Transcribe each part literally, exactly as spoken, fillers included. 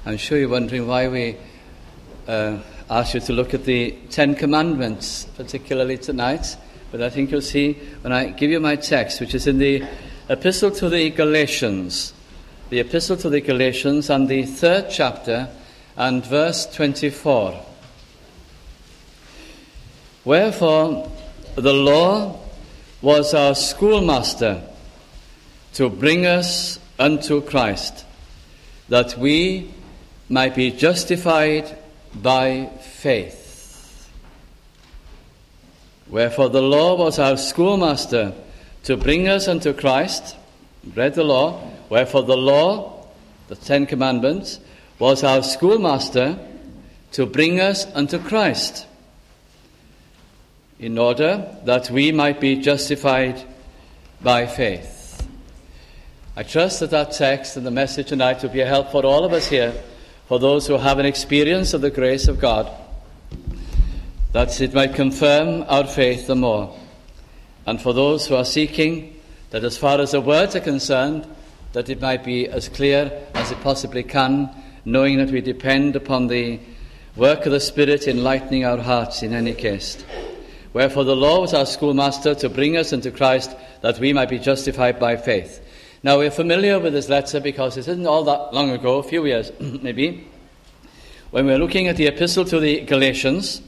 I'm sure you're wondering why we uh, asked you to look at the Ten Commandments, particularly tonight. But I think you'll see when I give you my text, which is in the Epistle to the Galatians, the Epistle to the Galatians and the third chapter and verse twenty-four. Wherefore the law was our schoolmaster to bring us unto Christ, that we might be justified by faith. Wherefore the law was our schoolmaster to bring us unto Christ. Read the law. Wherefore the law, the Ten Commandments, was our schoolmaster to bring us unto Christ, in order that we might be justified by faith. I trust that that text and the message tonight will be a help for all of us here, for those who have an experience of the grace of God, that it might confirm our faith the more. And for those who are seeking, that as far as the words are concerned, that it might be as clear as it possibly can, knowing that we depend upon the work of the Spirit enlightening our hearts in any case. Wherefore the law was our schoolmaster to bring us into Christ, that we might be justified by faith. Now, we're familiar with this letter because it isn't all that long ago, a few years maybe, when we were looking at the Epistle to the Galatians.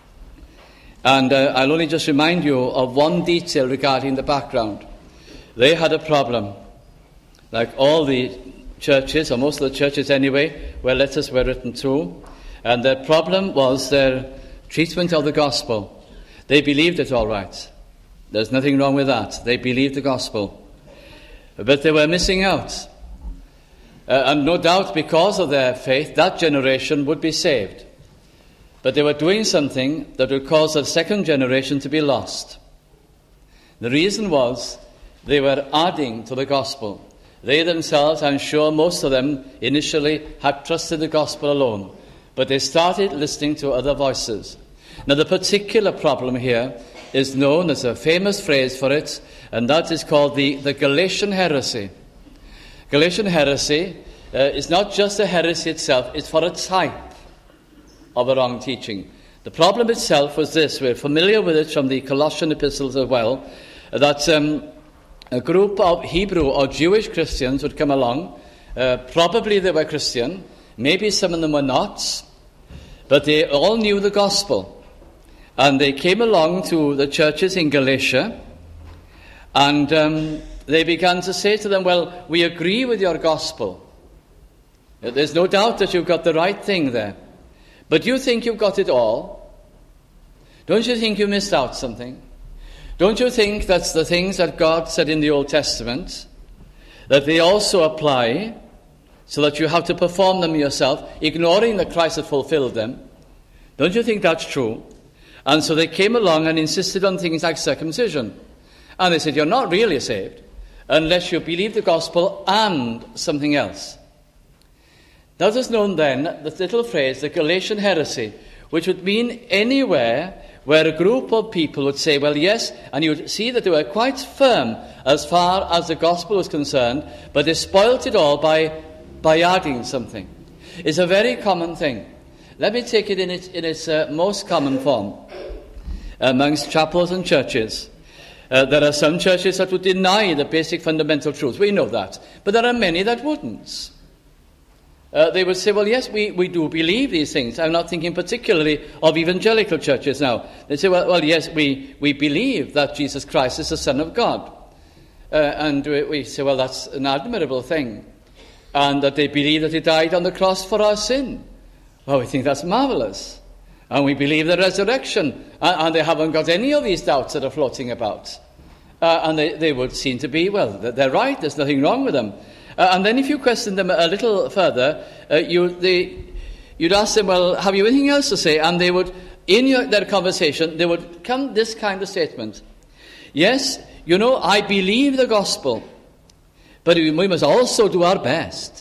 And uh, I'll only just remind you of one detail regarding the background. They had a problem, like all the churches, or most of the churches anyway, where letters were written to. And their problem was their treatment of the gospel. They believed it all right. There's nothing wrong with that. They believed the gospel. But they were missing out. Uh, and no doubt because of their faith, that generation would be saved. But they were doing something that would cause the second generation to be lost. The reason was they were adding to the gospel. They themselves, I'm sure most of them initially had trusted the gospel alone. But they started listening to other voices. Now the particular problem here is known, there's a famous phrase for it, and that is called the, the Galatian heresy. Galatian heresy uh, is not just a heresy itself, it's for a type of a wrong teaching. The problem itself was this, we're familiar with it from the Colossian epistles as well, that um, a group of Hebrew or Jewish Christians would come along, uh, probably they were Christian, maybe some of them were not, but they all knew the gospel. And they came along to the churches in Galatia, and um, they began to say to them, well, we agree with your gospel. There's no doubt that you've got the right thing there. But you think you've got it all? Don't you think you missed out something? Don't you think that's the things that God said in the Old Testament, that they also apply, so that you have to perform them yourself, ignoring that Christ had fulfilled them? Don't you think that's true? And so they came along and insisted on things like circumcision. And they said, you're not really saved unless you believe the gospel and something else. That is known then, this little phrase, the Galatian heresy, which would mean anywhere where a group of people would say, well, yes, and you would see that they were quite firm as far as the gospel was concerned, but they spoilt it all by, by adding something. It's a very common thing. Let me take it in its, in its uh, most common form amongst chapels and churches. Uh, there are some churches that would deny the basic fundamental truths. We know that. But there are many that wouldn't. Uh, they would say, well, yes, we, we do believe these things. I'm not thinking particularly of evangelical churches now. They say, well, well yes, we, we believe that Jesus Christ is the Son of God. Uh, and we, we say, well, that's an admirable thing. And that they believe that he died on the cross for our sin. Well, we think that's marvelous. And we believe the resurrection. And, and they haven't got any of these doubts that are floating about. Uh, and they, they would seem to be, well, they're right, there's nothing wrong with them. Uh, and then if you question them a little further, uh, you, they, you'd ask them, well, have you anything else to say? And they would, in your, their conversation, they would come this kind of statement. Yes, you know, I believe the gospel, but we must also do our best.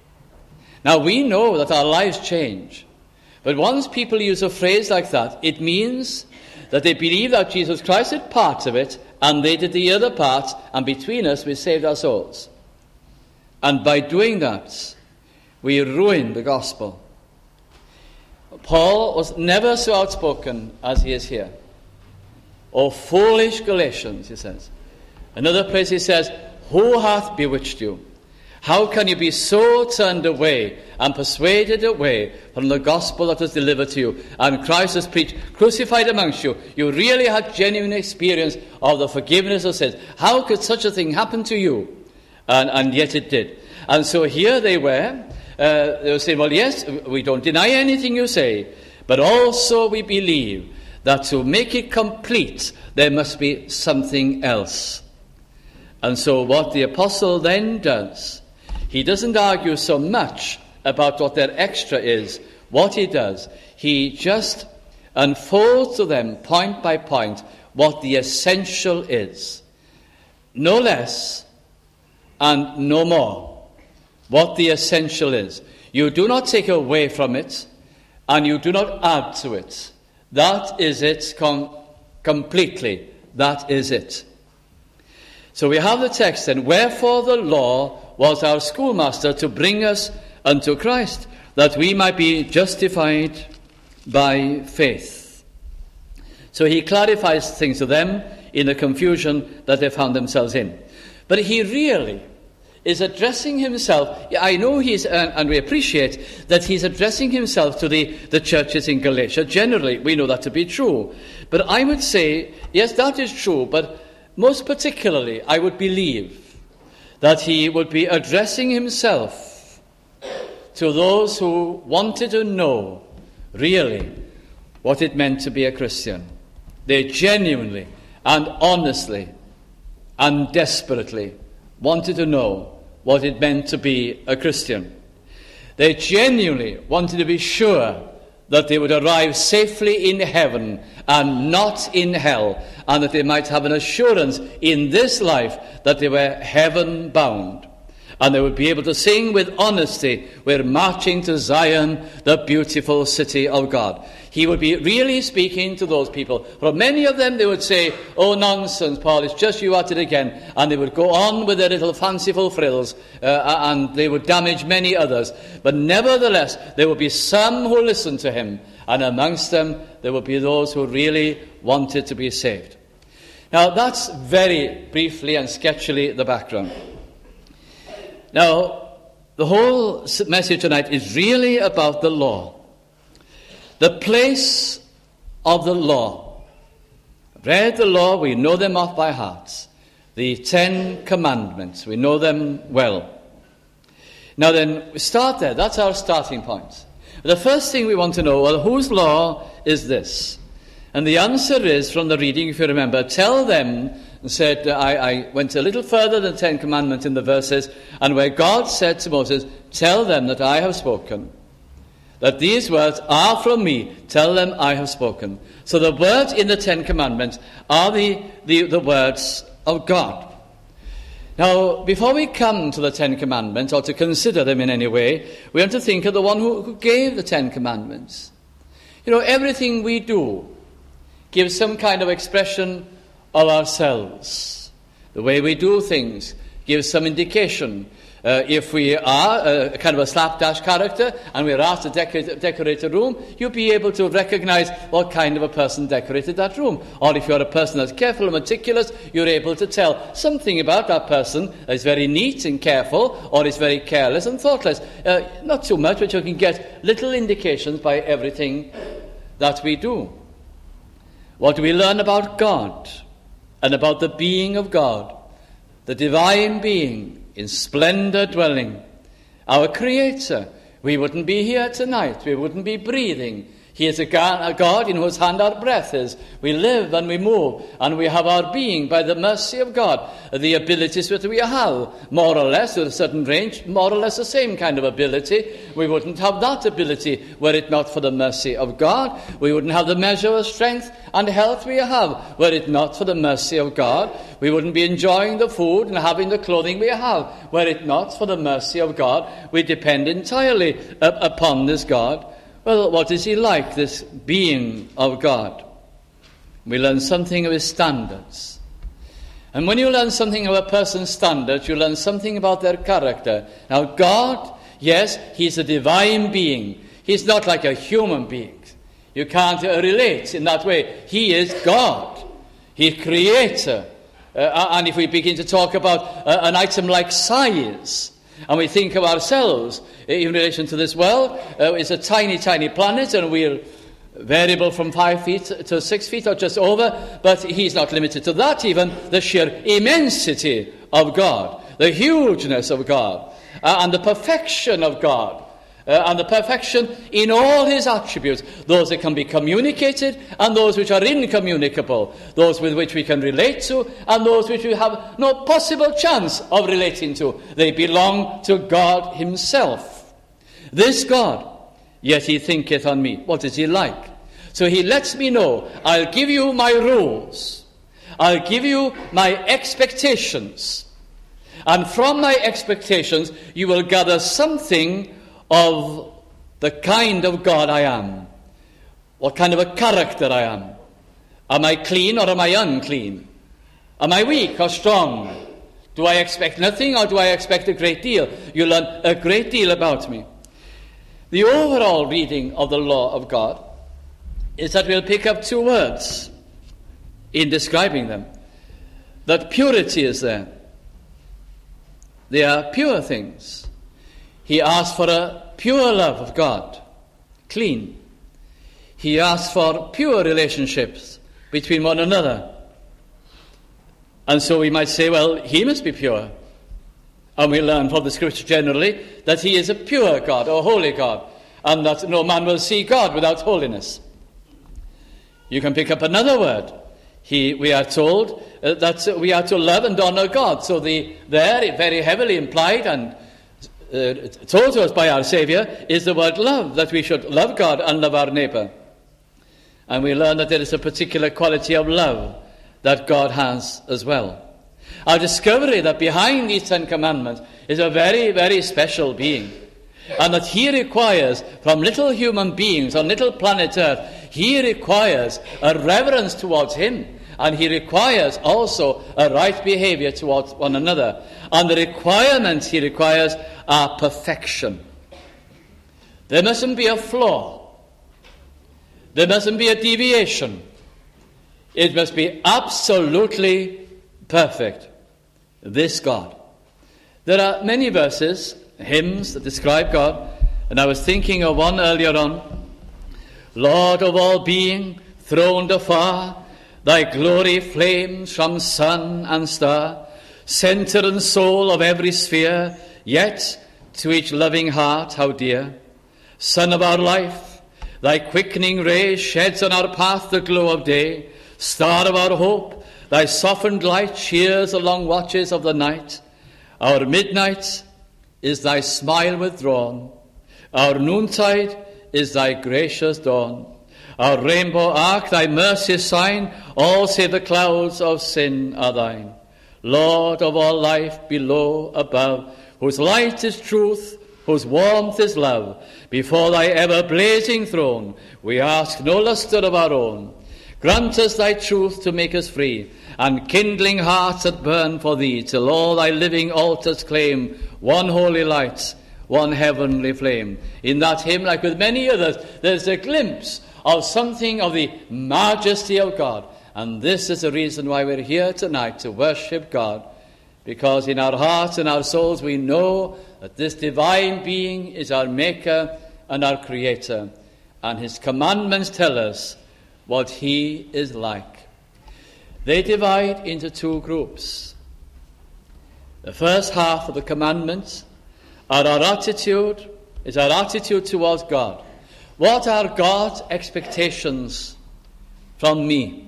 Now, we know that our lives change. But once people use a phrase like that, it means that they believe that Jesus Christ did part of it, and they did the other part, and between us we saved our souls. And by doing that, we ruin the gospel. Paul was never so outspoken as he is here. "O foolish Galatians," he says. Another place he says, "Who hath bewitched you? How can you be so turned away and persuaded away from the gospel that was delivered to you, and Christ was preached, crucified amongst you? You really had genuine experience of the forgiveness of sins. How could such a thing happen to you?" And, and yet it did. And so here they were. Uh, they were saying, "Well, yes, we don't deny anything you say, but also we believe that to make it complete, there must be something else." And so what the apostle then does, he doesn't argue so much about what their extra is. What he does, he just unfolds to them, point by point, what the essential is. No less and no more. What the essential is. You do not take away from it, and you do not add to it. That is it com- completely. That is it. So we have the text then, "Wherefore the law was our schoolmaster to bring us unto Christ, that we might be justified by faith." So he clarifies things to them in the confusion that they found themselves in. But he really is addressing himself. I know he's, uh, and we appreciate that he's addressing himself to the, the churches in Galatia. Generally, we know that to be true. But I would say, yes, that is true, but most particularly, I would believe that he would be addressing himself to those who wanted to know, really, what it meant to be a Christian. They genuinely and honestly and desperately wanted to know what it meant to be a Christian. They genuinely wanted to be sure that they would arrive safely in heaven and not in hell, and that they might have an assurance in this life that they were heaven-bound. And they would be able to sing with honesty, "We're marching to Zion, the beautiful city of God." He would be really speaking to those people. For many of them, they would say, "Oh, nonsense, Paul, it's just you at it again." And they would go on with their little fanciful frills, uh, and they would damage many others. But nevertheless, there would be some who listened to him, and amongst them, there would be those who really wanted to be saved. Now, that's very briefly and sketchily the background. Now, the whole message tonight is really about the law. The place of the law. I've read the law, we know them off by heart. The Ten Commandments, we know them well. Now then, we start there. That's our starting point. The first thing we want to know, well, whose law is this? And the answer is, from the reading, if you remember, "Tell them," and said, I, I went a little further than the Ten Commandments in the verses, and where God said to Moses, "Tell them that I have spoken, that these words are from me, tell them I have spoken." So the words in the Ten Commandments are the, the, the words of God. Now, before we come to the Ten Commandments, or to consider them in any way, we have to think of the one who, who gave the Ten Commandments. You know, everything we do gives some kind of expression of ourselves. The way we do things gives some indication. Uh, if we are a, a kind of a slapdash character and we're asked to decorate, decorate a room, you'll be able to recognize what kind of a person decorated that room. Or if you're a person that's careful and meticulous, you're able to tell something about that person that is very neat and careful, or is very careless and thoughtless. Uh, not too much, but you can get little indications by everything that we do. What do we learn about God and about the being of God, the divine being in splendor dwelling, our Creator? We wouldn't be here tonight. We wouldn't be breathing. He is a God in whose hand our breath is. We live and we move, and we have our being by the mercy of God. The abilities that we have, more or less, with a certain range, more or less the same kind of ability. We wouldn't have that ability were it not for the mercy of God. We wouldn't have the measure of strength and health we have were it not for the mercy of God. We wouldn't be enjoying the food and having the clothing we have were it not for the mercy of God. We depend entirely upon this God. Well, what is he like, this being of God? We learn something of his standards. And when you learn something of a person's standards, you learn something about their character. Now, God Yes, he's a divine being. He's not like a human being. You can't uh, relate in that way. He is God. He's creator. Uh, and if we begin to talk about uh, an item like size, and we think of ourselves in relation to this world, uh, it's a tiny, tiny planet, and we're variable from five feet to six feet or just over, but he's not limited to that even. The sheer immensity of God, the hugeness of God, uh, and the perfection of God, uh, and the perfection in all his attributes, those that can be communicated and those which are incommunicable, those with which we can relate to and those which we have no possible chance of relating to. They belong to God himself. This God, yet he thinketh on me. What is he like? So he lets me know, I'll give you my rules. I'll give you my expectations. And from my expectations, you will gather something of the kind of God I am. What kind of a character I am. Am I clean or am I unclean? Am I weak or strong? Do I expect nothing or do I expect a great deal? You learn a great deal about me. The overall reading of the law of God is that we'll pick up two words in describing them. That purity is there. They are pure things. He asks for a pure love of God, clean. He asks for pure relationships between one another. And so we might say, well, he must be pure. And we learn from the Scripture generally that he is a pure God, or holy God, and that no man will see God without holiness. You can pick up another word. He, we are told uh, that we are to love and honor God. So the there, very heavily implied and uh, told to us by our Saviour, is the word love, that we should love God and love our neighbour. And we learn that there is a particular quality of love that God has as well. Our discovery that behind these Ten Commandments is a very, very special being. And that he requires, from little human beings on little planet Earth, he requires a reverence towards him. And he requires also a right behavior towards one another. And the requirements he requires are perfection. There mustn't be a flaw. There mustn't be a deviation. It must be absolutely perfect. This God. There are many verses, hymns that describe God, and I was thinking of one earlier on. Lord of all being, throned afar, thy glory flames from sun and star, centre and soul of every sphere, yet to each loving heart how dear. Sun of our life, thy quickening ray sheds on our path the glow of day. Star of our hope, thy softened light cheers the long watches of the night. Our midnight is thy smile withdrawn. Our noontide is thy gracious dawn. Our rainbow arc, thy mercy's sign, all save the clouds of sin are thine. Lord of all life below, above, whose light is truth, whose warmth is love, before thy ever-blazing throne, we ask no lustre of our own. Grant us thy truth to make us free, and kindling hearts that burn for thee, till all thy living altars claim one holy light, one heavenly flame. In that hymn, like with many others, there's a glimpse of something of the majesty of God. And this is the reason why we're here tonight, to worship God. Because in our hearts and our souls we know that this divine being is our Maker and our Creator. And his commandments tell us what he is like. They divide into two groups. The first half of the commandments are our attitude, is our attitude towards God. What are God's expectations from me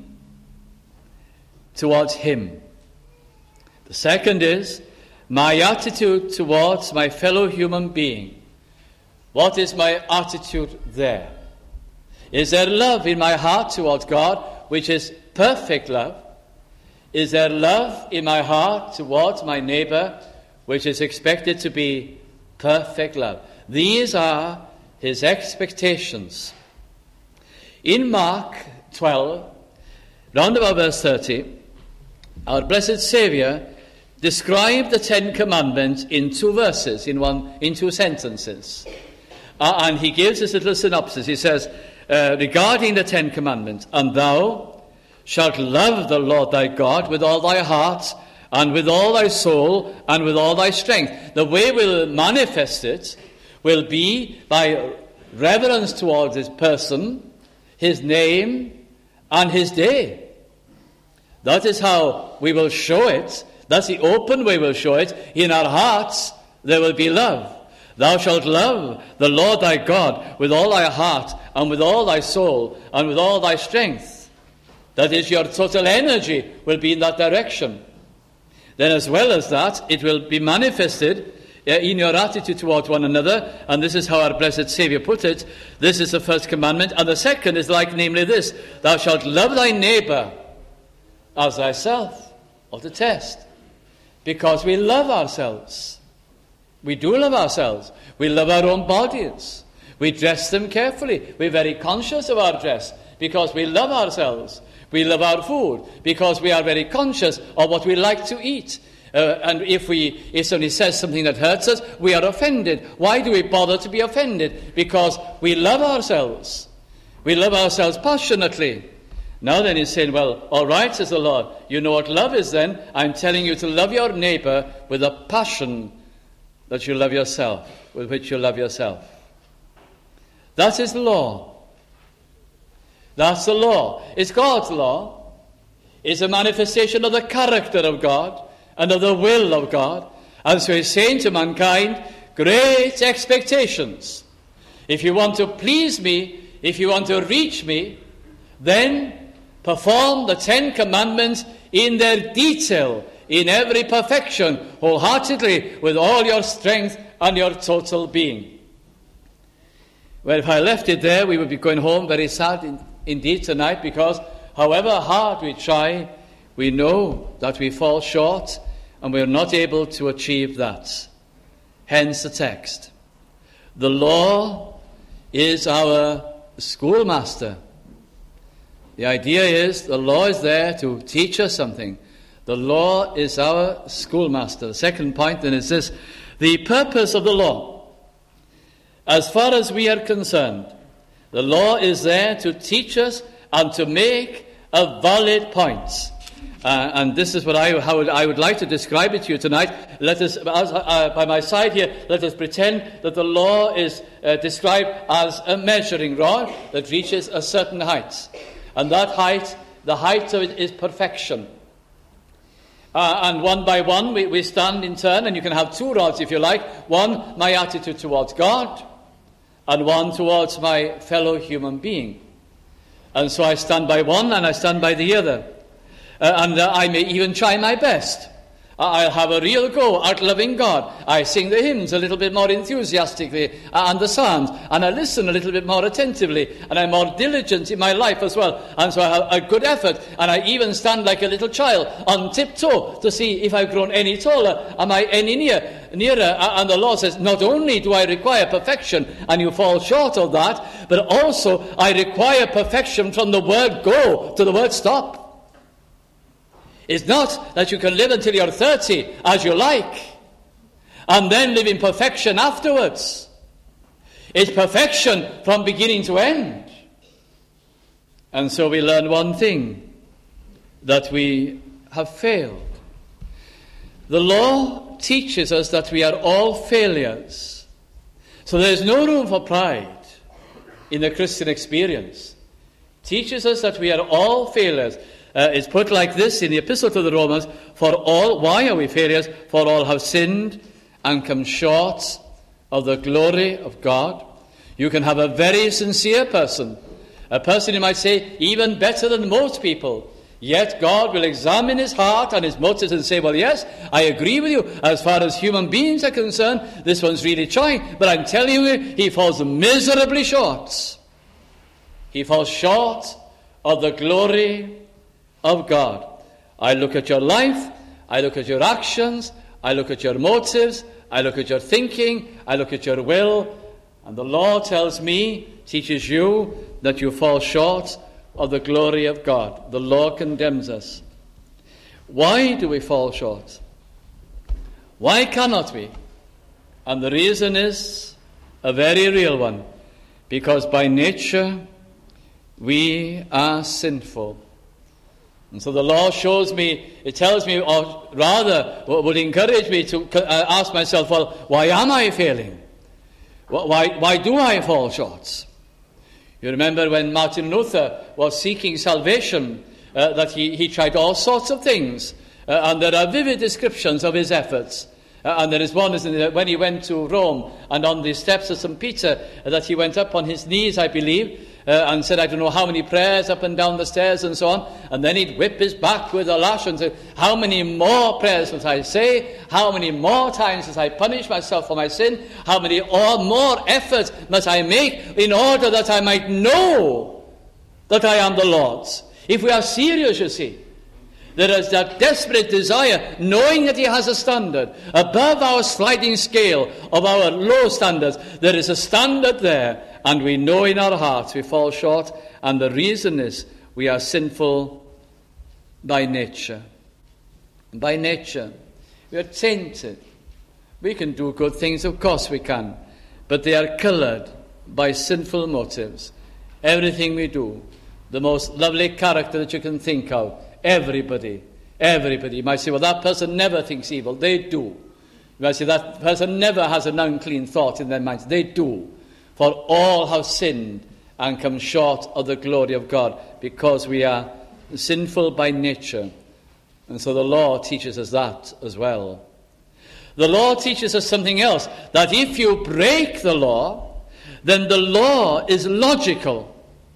towards him? The second is my attitude towards my fellow human being. What is my attitude there? Is there love in my heart towards God, which is perfect love? Is there love in my heart towards my neighbor, which is expected to be perfect love? These are his expectations. In Mark twelve, round about verse thirty, our blessed Saviour describe the Ten Commandments in two verses, in one, in two sentences. Uh, and he gives this little synopsis. He says, uh, regarding the Ten Commandments, and thou shalt love the Lord thy God with all thy heart, and with all thy soul, and with all thy strength. The way we'll manifest it will be by reverence towards his person, his name, and his day. That is how we will show it. That's the open way we'll show it. In our hearts there will be love. Thou shalt love the Lord thy God with all thy heart, and with all thy soul, and with all thy strength. That is, your total energy will be in that direction. Then as well as that, it will be manifested in your attitude towards one another, and this is how our blessed Saviour put it. This is the first commandment, and the second is like, namely this: thou shalt love thy neighbour as thyself. What a test. Because we love ourselves. We do love ourselves. We love our own bodies. We dress them carefully. We're very conscious of our dress because we love ourselves. We love our food because we are very conscious of what we like to eat. Uh, and if we, if somebody says something that hurts us, we are offended. Why do we bother to be offended? Because we love ourselves. We love ourselves passionately. Now then he's saying, well, all right, says the Lord, you know what love is then. I'm telling you to love your neighbour with a passion that you love yourself, with which you love yourself. That is the law. That's the law. It's God's law. It's a manifestation of the character of God and of the will of God. And so he's saying to mankind, great expectations. If you want to please me, if you want to reach me, then perform the Ten Commandments in their detail, in every perfection, wholeheartedly, with all your strength and your total being. Well, if I left it there, we would be going home very sad in, indeed tonight, because however hard we try, we know that we fall short and we are not able to achieve that. Hence the text. The law is our schoolmaster. The idea is the law is there to teach us something. The law is our schoolmaster. The second point then is this: the purpose of the law. As far as we are concerned, the law is there to teach us and to make a valid point. Uh, and this is what I, how I would like to describe it to you tonight. Let us, as, uh, by my side here, let us pretend that the law is uh, described as a measuring rod that reaches a certain height. And that height, the height of it is perfection. Uh, and one by one, we, we stand in turn, and you can have two rods if you like. One, my attitude towards God, and one towards my fellow human being. And so I stand by one, and I stand by the other. Uh, and uh, I may even try my best. Uh, I'll have a real go at loving God. I sing the hymns a little bit more enthusiastically, uh, and the psalms, and I listen a little bit more attentively, and I'm more diligent in my life as well. And so I have a good effort, and I even stand like a little child on tiptoe to see if I've grown any taller, am I any near, nearer. Uh, and the Lord says, not only do I require perfection, and you fall short of that, but also I require perfection from the word go to the word stop. It's not that you can live until you're thirty as you like and then live in perfection afterwards. It's perfection from beginning to end. And so we learn one thing, that we have failed. The law teaches us that we are all failures. So there's no room for pride in the Christian experience. It teaches us that we are all failures. Uh, it's put like this in the Epistle to the Romans: for all, why are we failures? For all have sinned and come short of the glory of God. You can have a very sincere person, a person you might say even better than most people, yet God will examine his heart and his motives and say, well, yes, I agree with you. As far as human beings are concerned, this one's really trying, but I'm telling you, he falls miserably short. He falls short of the glory of God. I look at your life, I look at your actions, I look at your motives, I look at your thinking, I look at your will, and the law tells me, teaches you, that you fall short of the glory of God. The law condemns us. Why do we fall short? Why cannot we? And the reason is a very real one. Because by nature, we are sinful. And so the law shows me, it tells me, or rather would encourage me to ask myself, well, why am I failing? Why, why do I fall short? You remember when Martin Luther was seeking salvation, uh, that he, he tried all sorts of things. Uh, and there are vivid descriptions of his efforts. Uh, and there is one is in, when he went to Rome and on the steps of Saint Peter, uh, that he went up on his knees, I believe, uh, and said, I don't know how many prayers up and down the stairs and so on. And then he'd whip his back with a lash and say, how many more prayers must I say? How many more times must I punish myself for my sin? How many or more efforts must I make in order that I might know that I am the Lord's? If we are serious, you see, there is that desperate desire, knowing that he has a standard above our sliding scale of our low standards. There is a standard there, and we know in our hearts we fall short, and the reason is we are sinful by nature. By nature, we are tainted. We can do good things, of course we can, but they are coloured by sinful motives. Everything we do, the most lovely character that you can think of, Everybody, everybody. You might say, well, that person never thinks evil. They do. You might say, that person never has an unclean thought in their minds. They do. For all have sinned and come short of the glory of God, because we are sinful by nature. And so the law teaches us that as well. The law teaches us something else, that if you break the law, then the law is logical.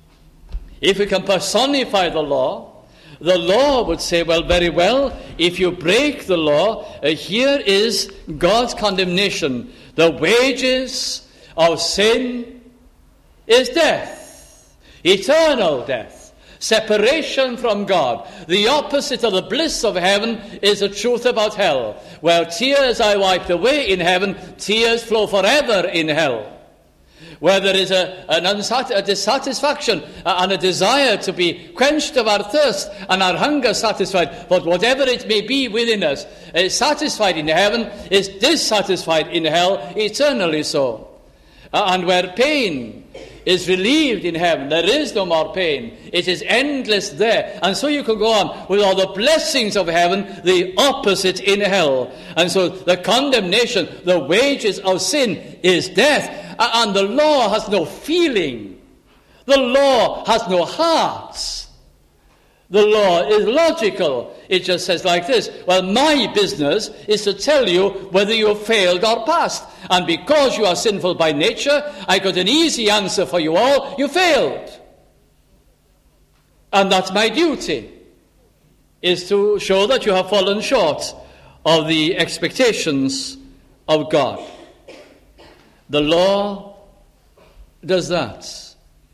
If we can personify the law, the law would say, well, very well, if you break the law, uh, here is God's condemnation. The wages of sin is death, eternal death, separation from God. The opposite of the bliss of heaven is the truth about hell. Where tears are wiped away in heaven, tears flow forever in hell. Where there is a, an unsat- a dissatisfaction and a desire to be quenched of our thirst and our hunger satisfied, but whatever it may be within us is satisfied in heaven, is dissatisfied in hell, eternally so. Uh, and where pain is relieved in heaven, there is no more pain. It is endless there. And so you can go on with all the blessings of heaven, the opposite in hell. And so the condemnation, the wages of sin is death. And the law has no feeling. The law has no heart. The law is logical. It just says like this, well, my business is to tell you whether you have failed or passed. And because you are sinful by nature, I got an easy answer for you all. You failed. And that's my duty, is to show that you have fallen short of the expectations of God. The law does that.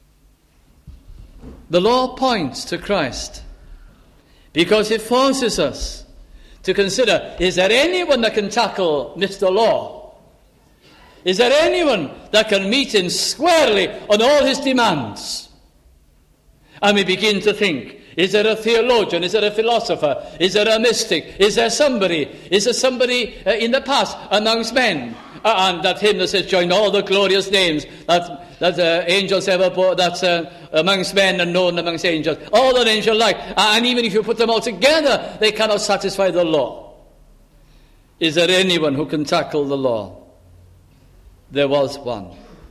The law points to Christ because it forces us to consider, is there anyone that can tackle Mister Law? Is there anyone that can meet him squarely on all his demands? And we begin to think, is there a theologian? Is there a philosopher? Is there a mystic? Is there somebody? Is there somebody uh, in the past amongst men? Uh, and that hymn that says, join all the glorious names that, that uh, angels ever bore, that's uh, amongst men and known amongst angels. All that angel like. Uh, and even if you put them all together, they cannot satisfy the law. Is there anyone who can tackle the law? There was one.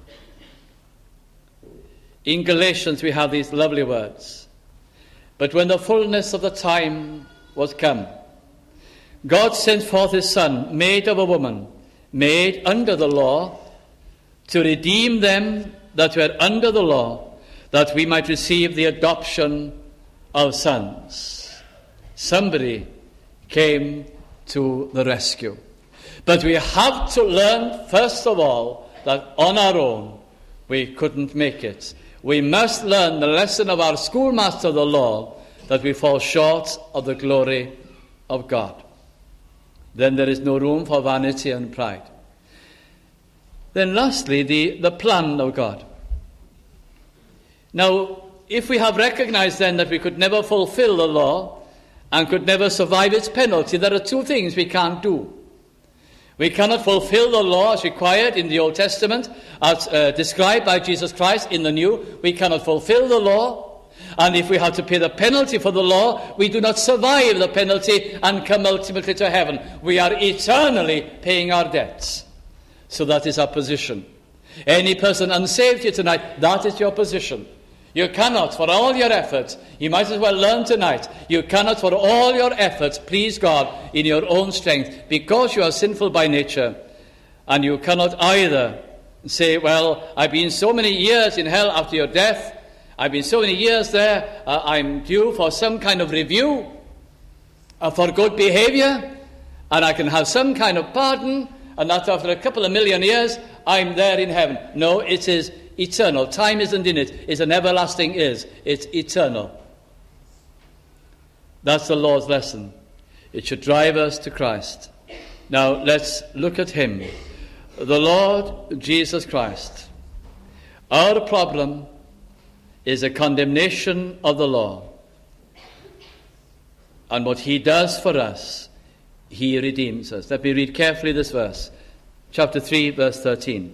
In Galatians we have these lovely words. But when the fullness of the time was come, God sent forth his Son, made of a woman, made under the law, to redeem them that were under the law, that we might receive the adoption of sons. Somebody came to the rescue. But we have to learn, first of all, that on our own we couldn't make it. We must learn the lesson of our schoolmaster of the law, that we fall short of the glory of God. Then there is no room for vanity and pride. Then lastly, the, the plan of God. Now, if we have recognized then that we could never fulfill the law and could never survive its penalty, there are two things we can't do. We cannot fulfill the law as required in the Old Testament, as uh, described by Jesus Christ in the New. We cannot fulfill the law. And if we have to pay the penalty for the law, we do not survive the penalty and come ultimately to heaven. We are eternally paying our debts. So that is our position. Any person unsaved here tonight, that is your position. You cannot, for all your efforts, you might as well learn tonight, you cannot, for all your efforts, please God in your own strength, because you are sinful by nature. And you cannot either say, well, I've been so many years in hell after your death, I've been so many years there, uh, I'm due for some kind of review uh, for good behavior, and I can have some kind of pardon, and that after a couple of million years, I'm there in heaven. No, it is eternal. Time isn't in it. It's an everlasting is. It's eternal. That's the Lord's lesson. It should drive us to Christ. Now, let's look at him. The Lord Jesus Christ. Our problem is a condemnation of the law. And what he does for us, he redeems us. Let me read carefully this verse. Chapter three, verse thirteen.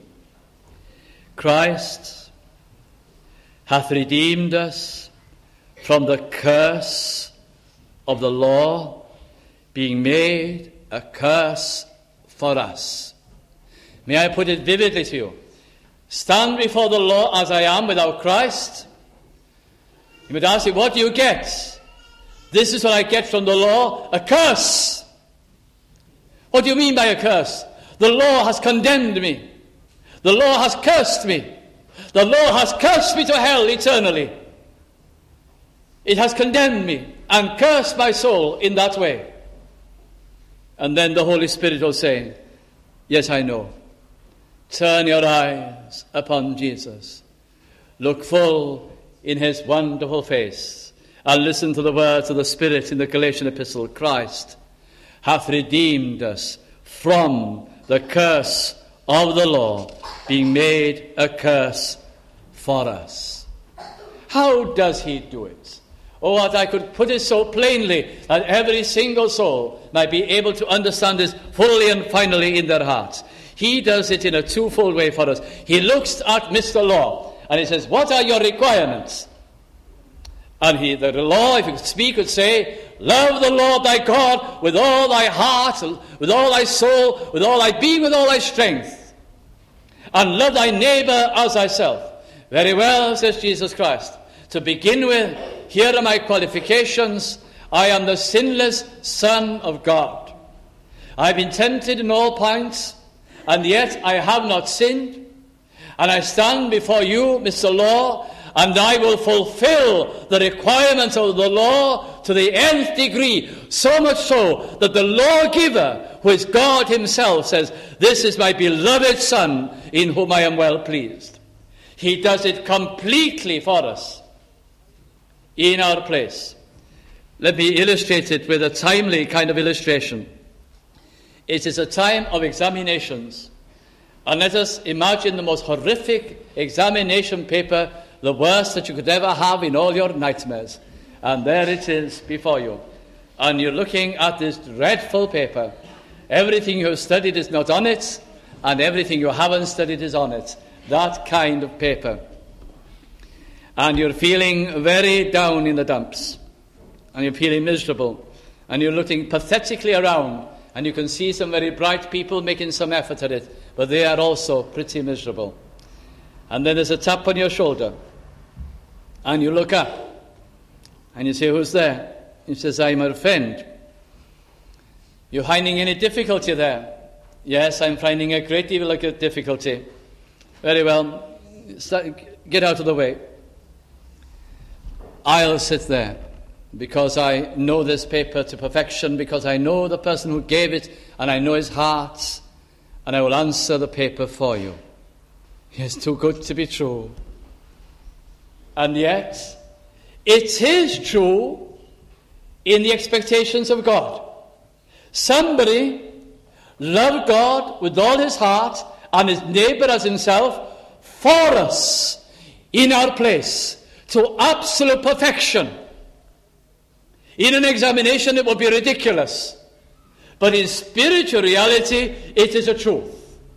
Christ hath redeemed us from the curse of the law, being made a curse for us. May I put it vividly to you? Stand before the law as I am without Christ. You would ask me, what do you get? This is what I get from the law, a curse. What do you mean by a curse? The law has condemned me. The law has cursed me. The law has cursed me to hell eternally. It has condemned me and cursed my soul in that way. And then the Holy Spirit will say, yes, I know. Turn your eyes upon Jesus. Look full in his wonderful face and listen to the words of the Spirit in the Galatian epistle. Christ hath redeemed us from the curse of the law, being made a curse for us. How does he do it? Oh, that I could put it so plainly that every single soul might be able to understand this fully and finally in their hearts. He does it in a twofold way for us. He looks at Mister Law and he says, what are your requirements? And he, the law, if you could speak, would say, love the Lord thy God with all thy heart, with all thy soul, with all thy being, with all thy strength. And love thy neighbor as thyself. Very well, says Jesus Christ. To begin with, here are my qualifications. I am the sinless Son of God. I have been tempted in all points, and yet I have not sinned. And I stand before you, Mister Law, and I will fulfill the requirements of the law to the nth degree, so much so that the lawgiver, who is God himself, says, this is my beloved Son, in whom I am well pleased. He does it completely for us, in our place. Let me illustrate it with a timely kind of illustration. It is a time of examinations. And let us imagine the most horrific examination paper, the worst that you could ever have in all your nightmares. And there it is before you. And you're looking at this dreadful paper. Everything you have studied is not on it, and everything you haven't studied is on it. That kind of paper. And you're feeling very down in the dumps. And you're feeling miserable. And you're looking pathetically around. And you can see some very bright people making some effort at it. But they are also pretty miserable. And then there's a tap on your shoulder. And you look up. And you say, who's there? He says, I'm a friend. You're finding any difficulty there? Yes, I'm finding a great deal of difficulty. Very well. Start, get out of the way. I'll sit there because I know this paper to perfection, because I know the person who gave it and I know his heart, and I will answer the paper for you. It's too good to be true. And yet, it is true in the expectations of God. Somebody loved God with all his heart and his neighbor as himself for us in our place to absolute perfection. In an examination, it would be ridiculous. but in spiritual reality, it is a truth.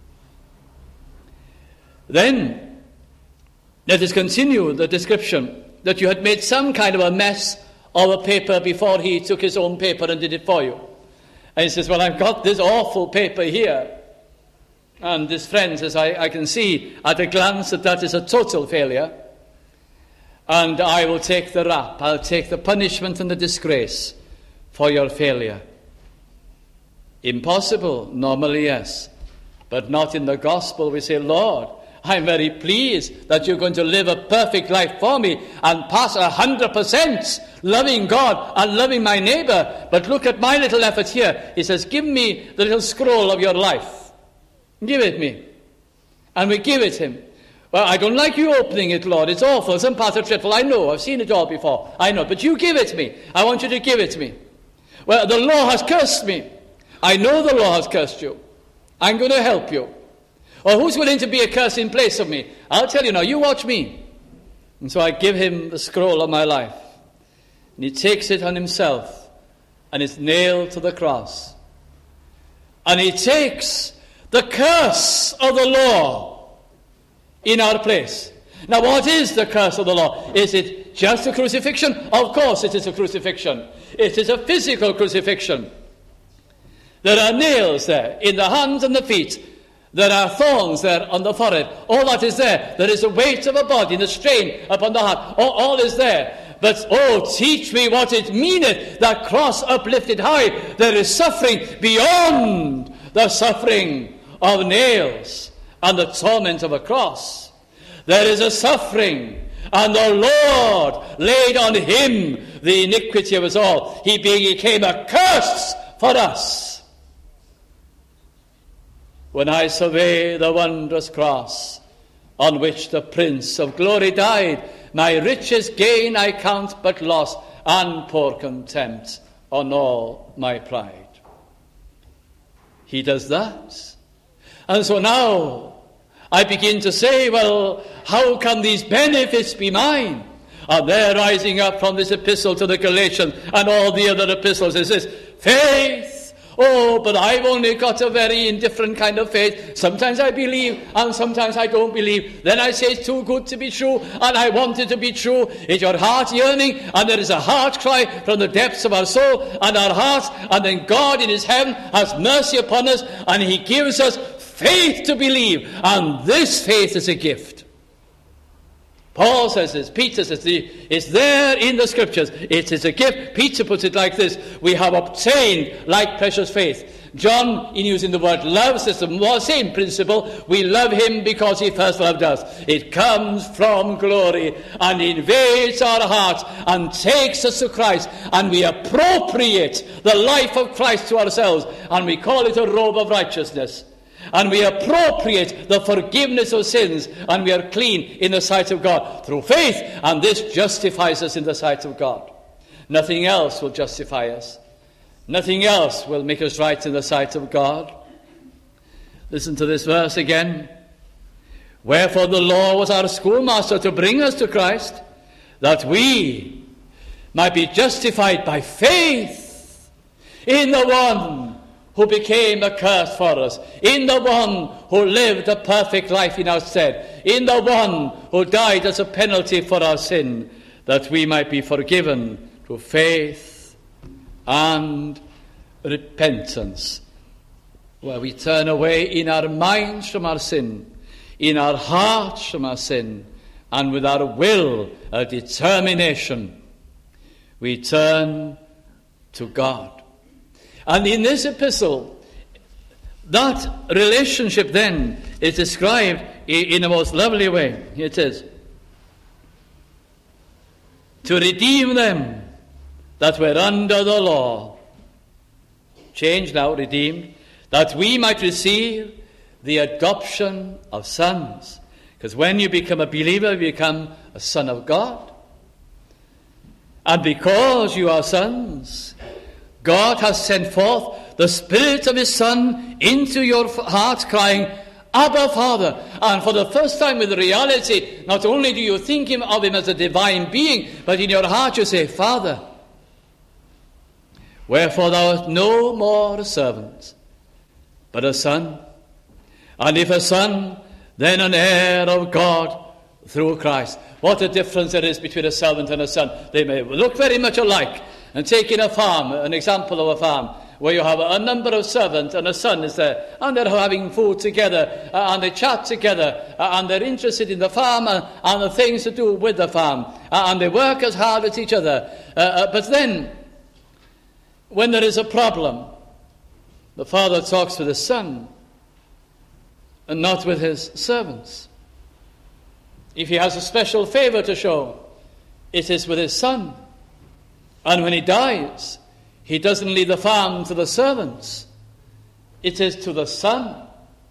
Then, let us continue the description that you had made some kind of a mess of a paper before he took his own paper and did it for you. And he says, well, I've got this awful paper here. And this friend says, I, I can see at a glance that that is a total failure. And I will take the rap. I'll take the punishment and the disgrace for your failure. Impossible, normally, yes. But not in the gospel. We say, Lord, I'm very pleased that you're going to live a perfect life for me and pass a hundred percent loving God and loving my neighbor. But look at my little effort here. He says, give me the little scroll of your life. Give it me. And we give it him. Well, I don't like you opening it, Lord. It's awful. Some parts are dreadful. I know. I've seen it all before. I know. But you give it me. I want you to give it me. Well, the law has cursed me. I know the law has cursed you. I'm going to help you. Or who's willing to be a curse in place of me? I'll tell you now, you watch me. And so I give him the scroll of my life. And he takes it on himself. And it's nailed to the cross. And he takes the curse of the law in our place. Now, what is the curse of the law? Is it just a crucifixion? Of course it is a crucifixion. It is a physical crucifixion. There are nails there in the hands and the feet. There are thorns there on the forehead. All that is there. There is a weight of a body and a strain upon the heart. All, all is there. But, oh, teach me what it meaneth, that cross uplifted high. There is suffering beyond the suffering of nails and the torment of a cross. There is a suffering, and the Lord laid on him the iniquity of us all. He became a curse for us. When I survey the wondrous cross on which the Prince of Glory died, my richest gain I count but loss, and pour contempt on all my pride. He does that. And so now I begin to say, well, how can these benefits be mine? And they're rising up from this epistle to the Galatians and all the other epistles. It says, faith. Oh, but I've only got a very indifferent kind of faith. Sometimes I believe and sometimes I don't believe. Then I say it's too good to be true and I want it to be true. Is your heart yearning? And there is a heart cry from the depths of our soul and our hearts. And then God in his heaven has mercy upon us and he gives us faith to believe. And this faith is a gift. Paul says this, Peter says this, it's there in the scriptures. It is a gift. Peter puts it like this, we have obtained like precious faith. John, in using the word love, says the same principle. We love him because he first loved us. It comes from glory and invades our hearts and takes us to Christ, and we appropriate the life of Christ to ourselves, and we call it a robe of righteousness. And we appropriate the forgiveness of sins, and we are clean in the sight of God through faith, and this justifies us in the sight of God. Nothing else will justify us. Nothing else will make us right in the sight of God. Listen to this verse again. Wherefore the law was our schoolmaster to bring us to Christ, that we might be justified by faith in the one who became a curse for us, in the one who lived a perfect life in our stead, in the one who died as a penalty for our sin, that we might be forgiven through faith and repentance, where we turn away in our minds from our sin, in our hearts from our sin, and with our will, a determination, we turn to God. And in this epistle, that relationship then is described in a most lovely way. It is, to redeem them that were under the law. Changed now, redeemed. That we might receive the adoption of sons. Because when you become a believer, you become a son of God. And because you are sons, God has sent forth the Spirit of his Son into your heart, crying, Abba, Father. And for the first time with reality, not only do you think of him as a divine being, but in your heart you say, Father. Wherefore thou art no more a servant, but a son. And if a son, then an heir of God through Christ. What a difference there is between a servant and a son. They may look very much alike. And taking a farm, an example of a farm, where you have a number of servants and a son is there, and they're having food together, uh, and they chat together, uh, and they're interested in the farm and, and the things to do with the farm, uh, and they work as hard as each other. Uh, uh, but then, when there is a problem, the father talks with his son, and not with his servants. If he has a special favor to show, it is with his son. And when he dies, he doesn't leave the farm to the servants. It is to the son.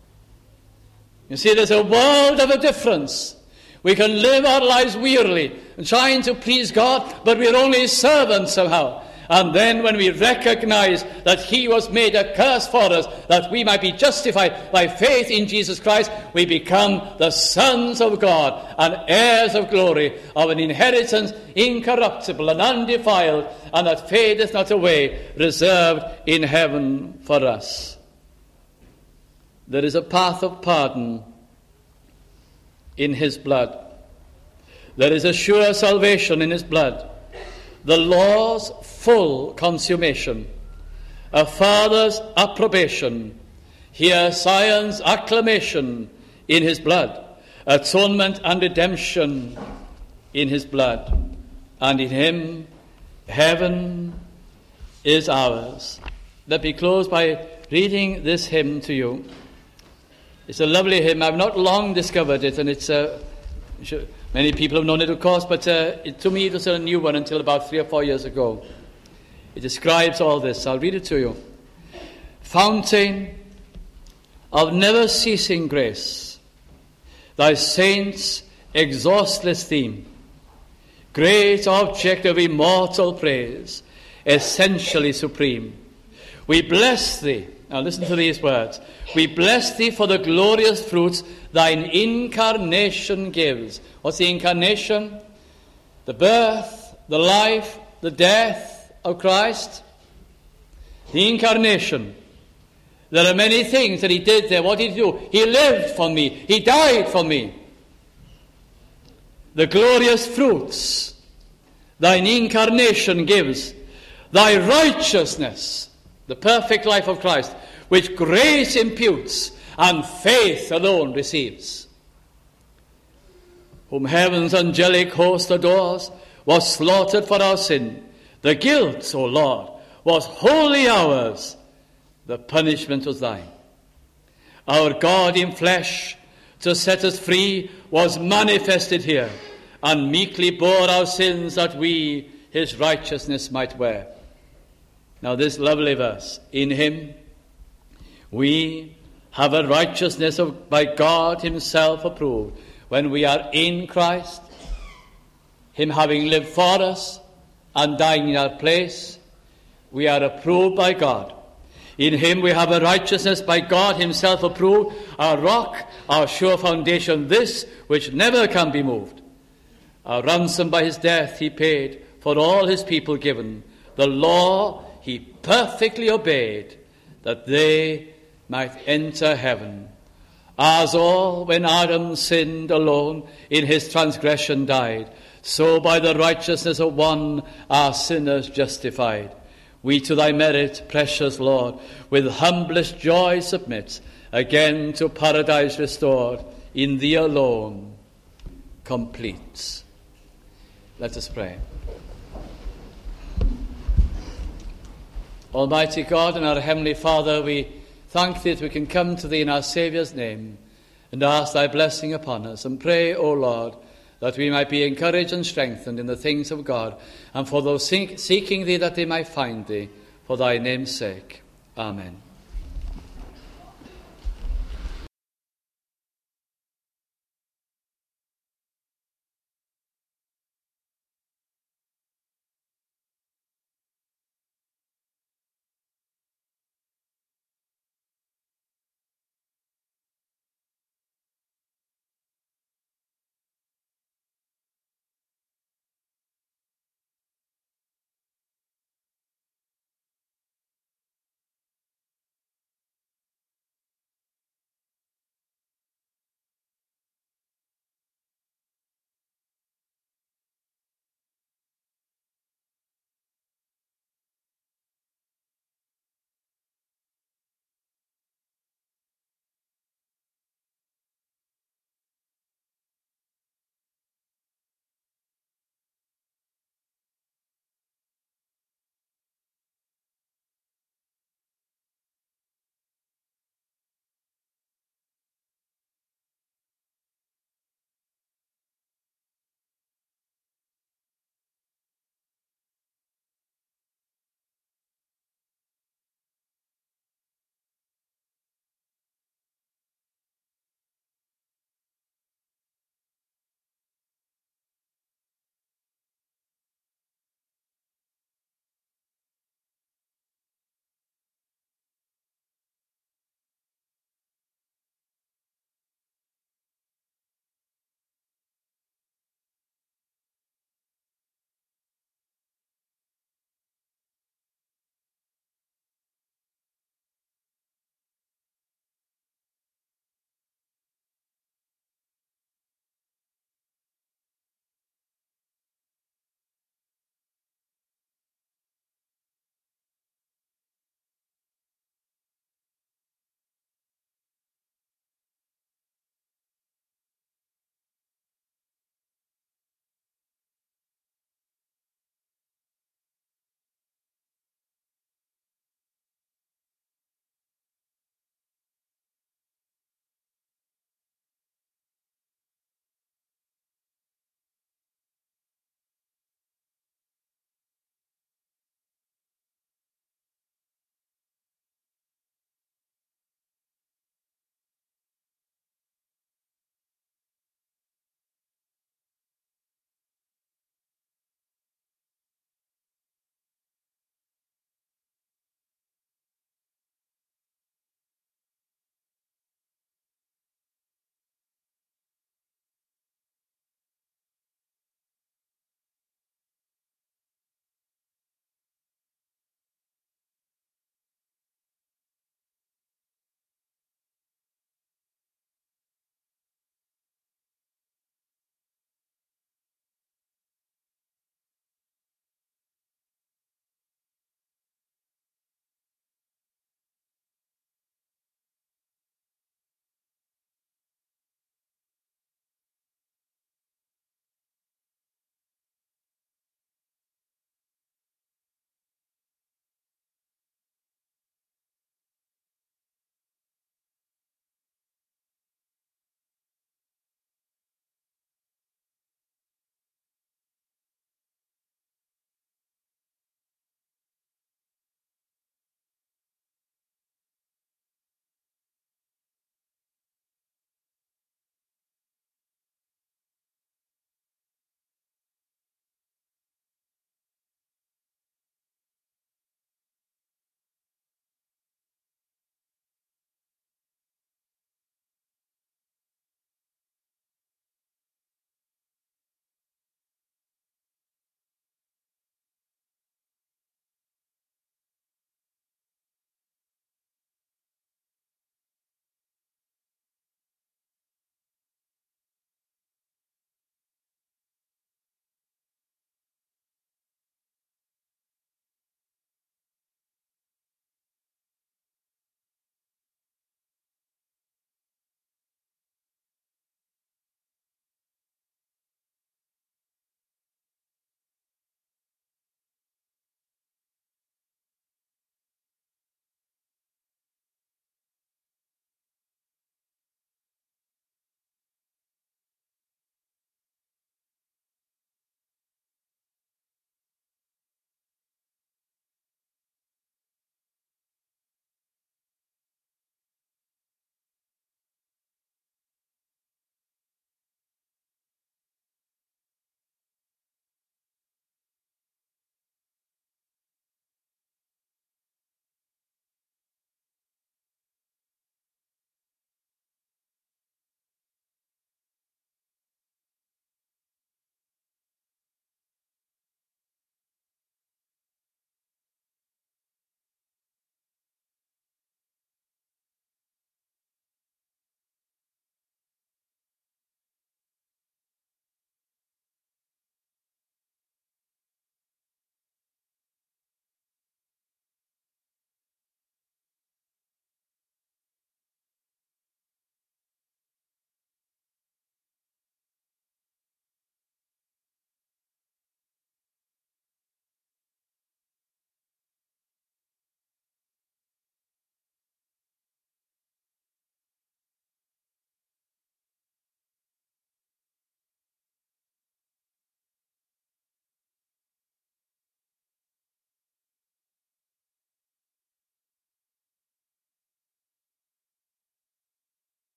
You see, there's a world of a difference. We can live our lives wearily, trying to please God, but we're only servants somehow. And then when we recognize that he was made a curse for us, that we might be justified by faith in Jesus Christ, we become the sons of God and heirs of glory, of an inheritance incorruptible and undefiled, and that fadeth not away, reserved in heaven for us. There is a path of pardon in his blood. There is a sure salvation in his blood. The law's full consummation, a father's approbation, here science acclamation in his blood, atonement and redemption in his blood, and in him heaven is ours. Let me close by reading this hymn to you. It's a lovely hymn. I've not long discovered it, and it's a uh, many people have known it, of course, but uh, it, to me it was a new one until about three or four years ago. It describes all this. I'll read it to you. Fountain of never-ceasing grace, thy saints' exhaustless theme, great object of immortal praise, essentially supreme. We bless thee. Now listen to these words. We bless thee for the glorious fruits thine incarnation gives. What's the incarnation? The birth, the life, the death of Christ. The incarnation. There are many things that he did there. What did he do? He lived for me. He died for me. The glorious fruits thine incarnation gives. Thy righteousness, the perfect life of Christ, which grace imputes and faith alone receives. Whom heaven's angelic host adores, was slaughtered for our sin. The guilt, O Lord, was wholly ours. The punishment was thine. Our God in flesh, to set us free, was manifested here, and meekly bore our sins that we his righteousness might wear. Now this lovely verse, in him we have a righteousness of, by God himself approved. When we are in Christ, him having lived for us and dying in our place, we are approved by God. In him we have a righteousness by God himself approved, our rock, our sure foundation, this which never can be moved. Our ransom by his death he paid, for all his people given. The law he perfectly obeyed, that they might enter heaven. As all, when Adam sinned alone, in his transgression died, so by the righteousness of one are sinners justified. We to thy merit, precious Lord, with humblest joy submit, again to paradise restored, in thee alone complete. Let us pray. Almighty God and our Heavenly Father, we thank thee that we can come to thee in our Saviour's name and ask thy blessing upon us, and pray, O Lord, that we might be encouraged and strengthened in the things of God, and for those seeking thee that they might find thee, for thy name's sake. Amen.